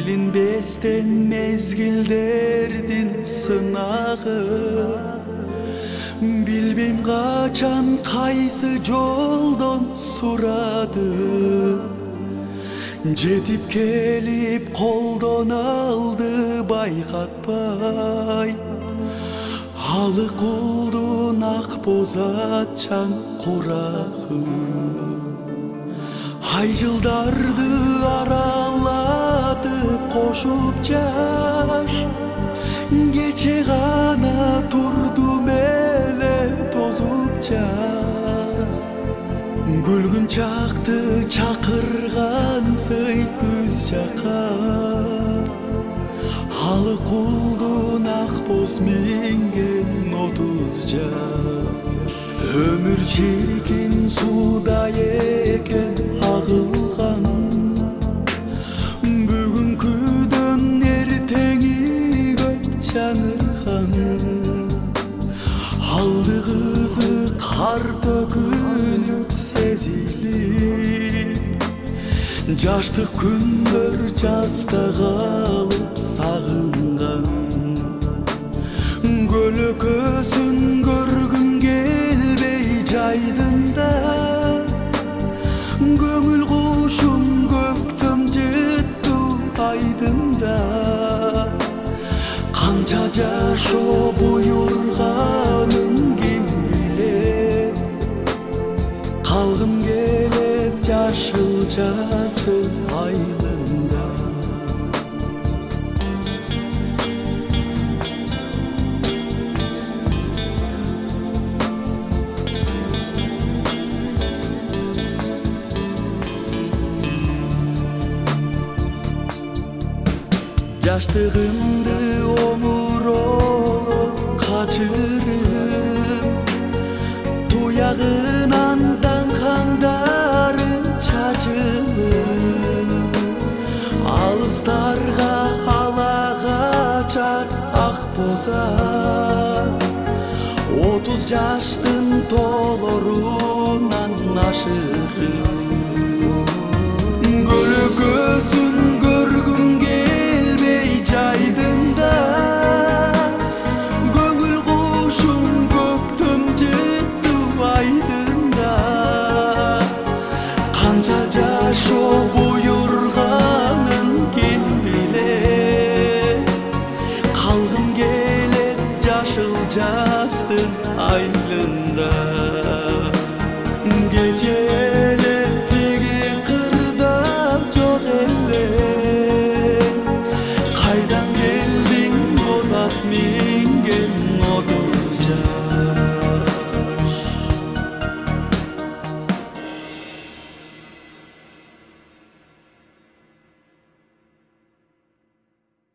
Bilinbesden mezgillerdin sınagı, bilbem kaçan kaysı joldan suradı. Жетip kelip koldan aldı baygatpay, Halı kuldun ak bozatçan kuragı. Ay yıldardı aralatıp koşup jar, Geçe gana turdum ele tozup jaz. Gülgün çaktı çakırgan sıyt güz jaka, Halı kuldun ak boz mingen 30 jar. Ömür çirkin suda eken ağılgan, Бүгүнкүдөн эртеңи көп жаңырган. Алдыгызы кар төкүнүп сезилип, Жаштык күндөр жазда калып сагынган. Көлөкөсүн көргүм келбей жайдында, Көңүл кушум көктөм жытту айдында. Канча жашоо буйрганын ким билет, Калгым келет жашыл жаздын айылында. Жаштыгымды омуролуп качырып, Туягынан таңкаңдарым чачылып, Алыстарга ала качат ак бозат, 30 жаштын толорунан ашырып. Көлөкөсүн көргүм келбей жайдында, Көңүл кушум көктөм жытту айдында. Канча жашоо буйрганын ким билет, Калгым келет жашыл жаздын айылында. Gece